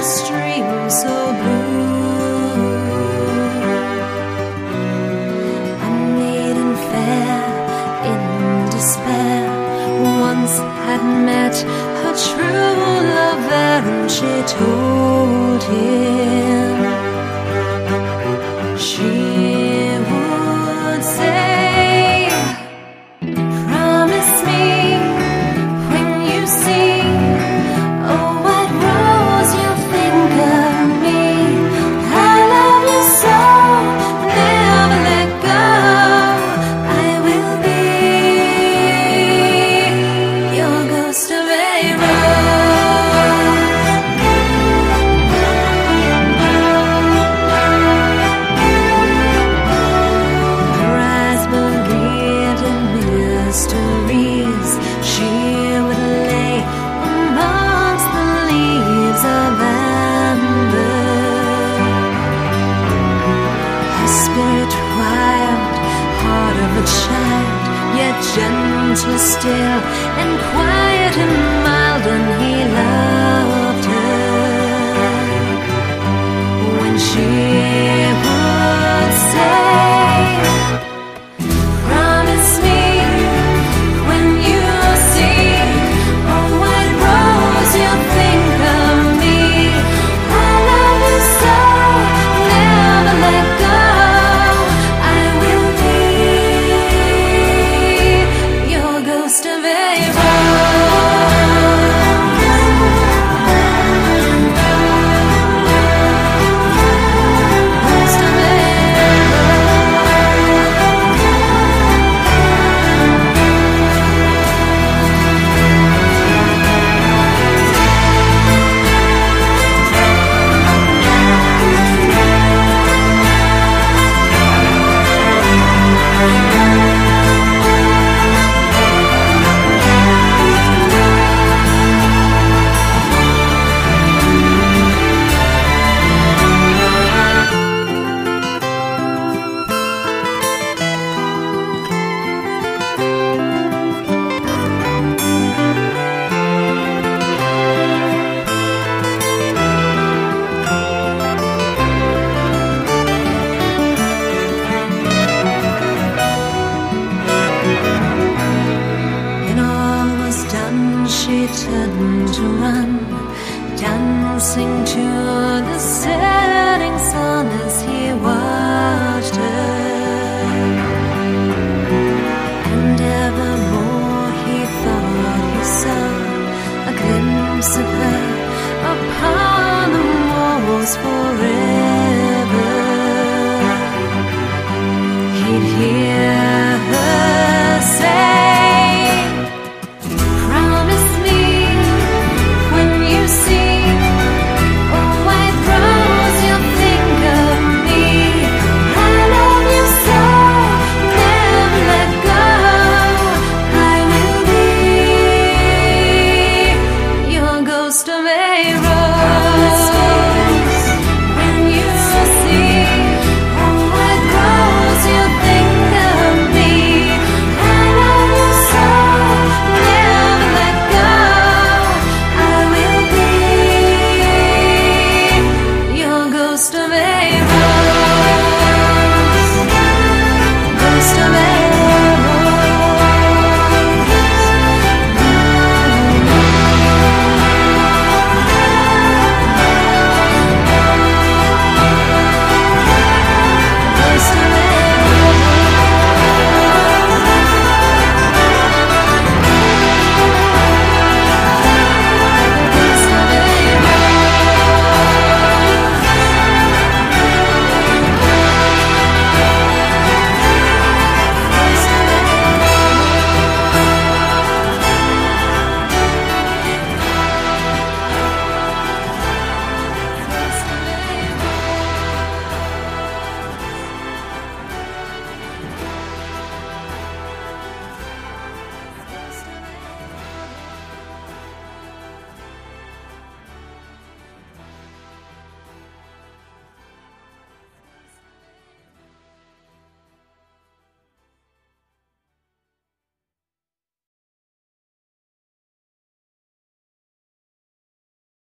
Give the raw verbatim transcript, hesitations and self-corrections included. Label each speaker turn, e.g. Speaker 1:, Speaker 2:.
Speaker 1: stream so blue. A maiden fair in despair once had met her true lover, and she told him she would say, promise me when you see a white rose you'll think of me. I love you so, never let go. I will be your ghost of a rose. Her eyes believed in mysteries. She would lay amongst the leaves of amber. Her spirit wild, heart of a child, yet gentle still, and quiet and mild, and he loved her. When she would say, promise me when you see a white rose you'll think of me. I love you so, never let go. I will be your ghost of a Ghost of a When all was done, she turned to run, dancing to the setting sun as he watched her. And evermore he thought he saw a glimpse of her upon the walls forever. He'd hear